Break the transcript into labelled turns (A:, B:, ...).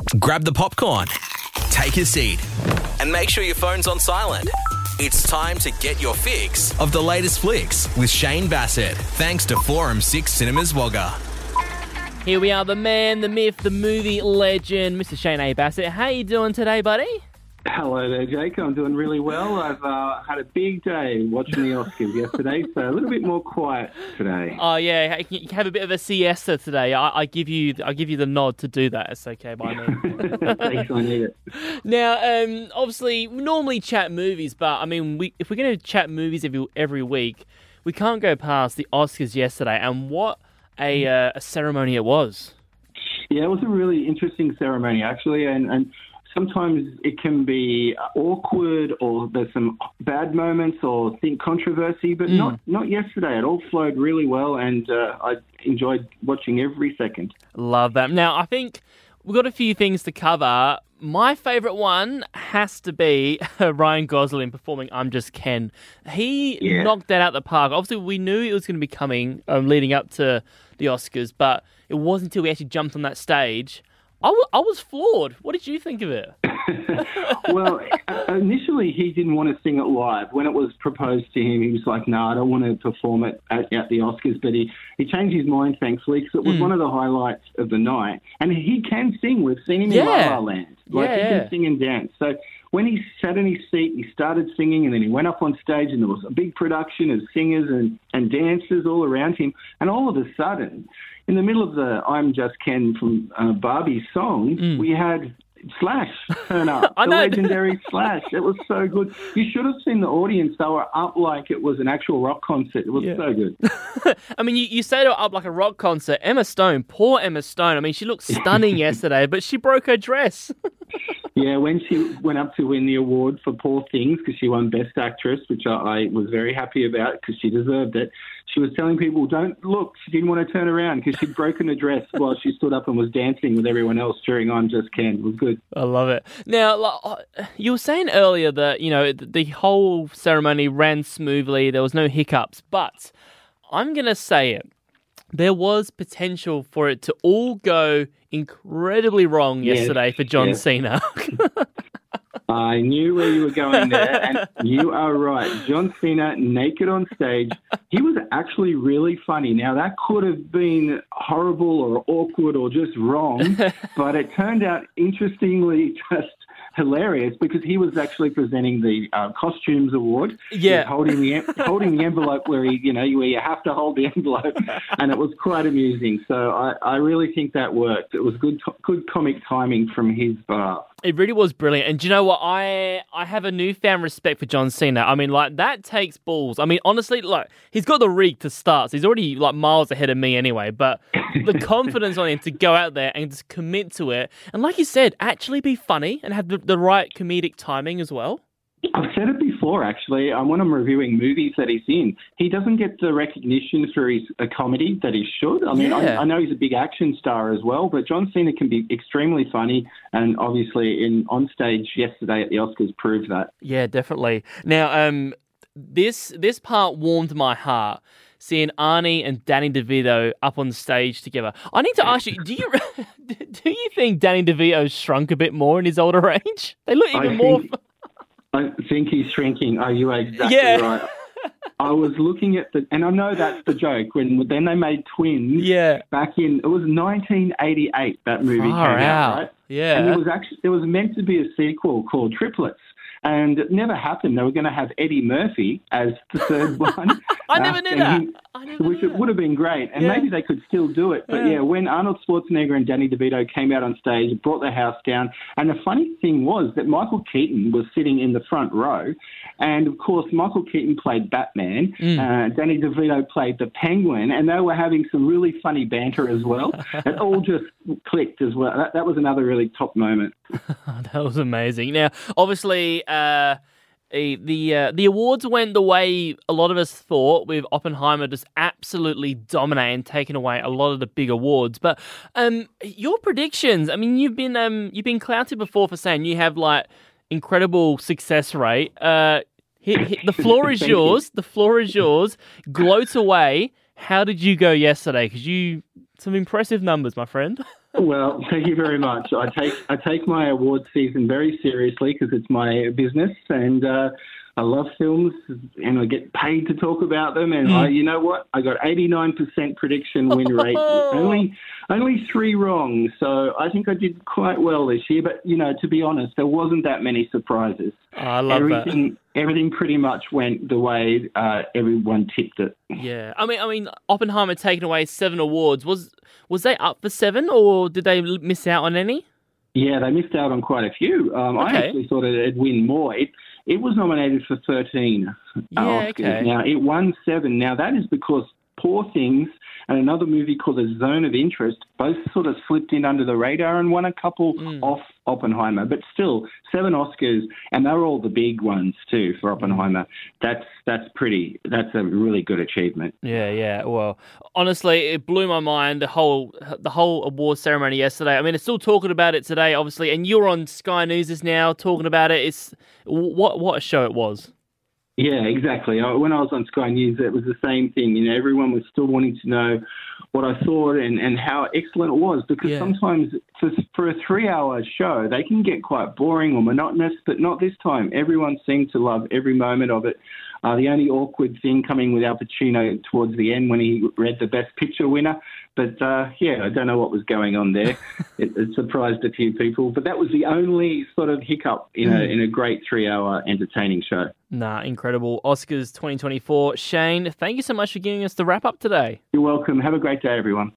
A: Grab the popcorn, take a seat, and make sure your phone's on silent. It's time to get your fix of the latest flicks with Shane Bassett, thanks to Forum 6 Cinemas Wagga.
B: Here we are, the man, the myth, the movie legend, Mr. Shane A. Bassett. How you doing today, buddy?
C: Hello there, Jake. I'm doing really well. I've had a big day watching the Oscars yesterday, so a little bit more quiet today.
B: Oh yeah, you can have a bit of a siesta today. I give you the nod to do that. It's okay by me.
C: Thanks, I need it.
B: Now, obviously, we normally chat movies, but I mean, if we're going to chat movies every week, we can't go past the Oscars yesterday. And what a ceremony it was.
C: Yeah, it was a really interesting ceremony, actually, and sometimes it can be awkward, or there's some bad moments, or controversy, but not yesterday. It all flowed really well, and I enjoyed watching every second.
B: Love that. Now, I think we've got a few things to cover. My favourite one has to be Ryan Gosling performing I'm Just Ken. He knocked that out the park. Obviously, we knew it was going to be coming leading up to the Oscars, but it wasn't until we actually jumped on that stage. I was floored. What did you think of it?
C: Well, initially he didn't want to sing it live. When it was proposed to him, he was like, no, I don't want to perform it at the Oscars. But he changed his mind, thankfully, because it was one of the highlights of the night. And he can sing. We've seen him in La La Land. He can sing and dance. So when he sat in his seat, he started singing, and then he went up on stage, and there was a big production of singers and dancers all around him. And all of a sudden, in the middle of the I'm Just Ken from Barbie song, we had Slash turn up, the legendary Slash. It was so good. You should have seen the audience. They were up like it was an actual rock concert. It was so good.
B: I mean, you say they were up like a rock concert. Emma Stone, poor Emma Stone. I mean, she looked stunning yesterday, but she broke her dress.
C: Yeah, when she went up to win the award for Poor Things, because she won Best Actress, which I was very happy about because she deserved it, she was telling people, don't look. She didn't want to turn around because she'd broken the dress while she stood up and was dancing with everyone else during I'm Just Ken. It was good.
B: I love it. Now, you were saying earlier that, the whole ceremony ran smoothly. There was no hiccups, but I'm going to say it. There was potential for it to all go incredibly wrong yesterday for John Cena.
C: I knew where you were going there, and you are right. John Cena, naked on stage, he was actually really funny. Now, that could have been horrible or awkward or just wrong, but it turned out interestingly just hilarious because he was actually presenting the costumes award. Yeah, holding the envelope where where you have to hold the envelope, and it was quite amusing. So I really think that worked. It was good comic timing from his behalf.
B: It really was brilliant. And do you know what? I have a newfound respect for John Cena. I mean, that takes balls. I mean, honestly, he's got the rig to start. So he's already, miles ahead of me anyway. But the confidence on him to go out there and just commit to it. And like you said, actually be funny and have the right comedic timing as well.
C: I've said it before, actually. When I'm reviewing movies that he's in, he doesn't get the recognition for his comedy that he should. I mean, I know he's a big action star as well, but John Cena can be extremely funny, and obviously on stage yesterday at the Oscars proved that.
B: Yeah, definitely. Now, this part warmed my heart, seeing Arnie and Danny DeVito up on stage together. I need to ask you, do you think Danny DeVito's shrunk a bit more in his older age? They look even more...
C: I think he's shrinking. Oh, you are exactly right. I was looking at and I know that's the joke, then they made Twins back in, it was 1988 that movie came out, right?
B: Yeah.
C: And it was meant to be a sequel called Triplets. And it never happened. They were going to have Eddie Murphy as the third one.
B: I never knew that.
C: Which would have been great. And maybe they could still do it. But when Arnold Schwarzenegger and Danny DeVito came out on stage, it brought the house down. And the funny thing was that Michael Keaton was sitting in the front row. And, of course, Michael Keaton played Batman. Danny DeVito played the Penguin. And they were having some really funny banter as well. It all just clicked as well. That was another really top moment.
B: That was amazing. Now, obviously... The awards went the way a lot of us thought, with Oppenheimer just absolutely dominating, taking away a lot of the big awards. But your predictions, I mean, you've been clouted before for saying you have incredible success rate. The floor is yours. The floor is yours. Gloat away. How did you go yesterday? Because some impressive numbers, my friend.
C: Well, thank you very much. I take my awards season very seriously because it's my business, and I love films, and I get paid to talk about them. And you know what? I got 89% prediction win rate, only 3 wrong. So I think I did quite well this year. But to be honest, there wasn't that many surprises.
B: Oh, I love that.
C: Everything pretty much went the way everyone tipped it.
B: Yeah, I mean, Oppenheimer taking away 7 awards. Was they up for 7, or did they miss out on any?
C: Yeah, they missed out on quite a few. I actually thought it'd win more. It was nominated for 13 Oscars.
B: Okay.
C: Now, it won 7. Now, that is because Poor Things and another movie called The Zone of Interest both sort of slipped in under the radar and won a couple off Oppenheimer. But still, 7 Oscars, and they're all the big ones too for Oppenheimer. That's a really good achievement.
B: Yeah. Well, honestly, it blew my mind, the whole award ceremony yesterday. I mean, it's still talking about it today, obviously, and you're on Sky News just now talking about it. It's what a show it was.
C: Yeah, exactly. When I was on Sky News, it was the same thing. Everyone was still wanting to know what I thought and how excellent it was, because sometimes for a 3-hour show, they can get quite boring or monotonous, but not this time. Everyone seemed to love every moment of it. The only awkward thing coming with Al Pacino towards the end when he read the Best Picture winner. But, I don't know what was going on there. It surprised a few people. But that was the only sort of hiccup in a great 3-hour entertaining show.
B: Nah, incredible. Oscars 2024. Shane, thank you so much for giving us the wrap-up today.
C: You're welcome. Have a great day, everyone.